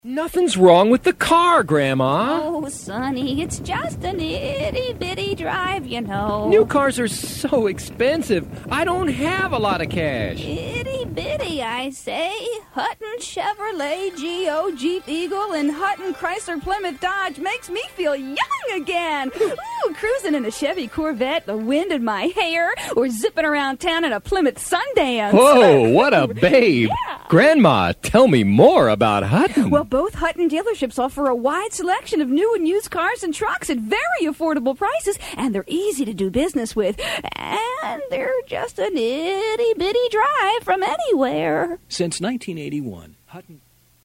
Nothing's wrong with the car, Grandma. Oh, Sonny, it's just an itty-bitty drive, you know. New cars are so expensive. I don't have a lot of cash. Itty-bitty, I say. Hutton Chevrolet, Geo, Jeep Eagle, and Hutton Chrysler Plymouth Dodge makes me feel young again. Ooh, cruising in a Chevy Corvette, the wind in my hair, or zipping around town in a Plymouth Sundance. Whoa, what a babe. Yeah. Grandma, tell me more about Hutton. Well, both Hutton dealerships offer a wide selection of new and used cars and trucks at very affordable prices, and they're easy to do business with. And they're just an itty-bitty drive from anywhere. Since 1981, Hutton...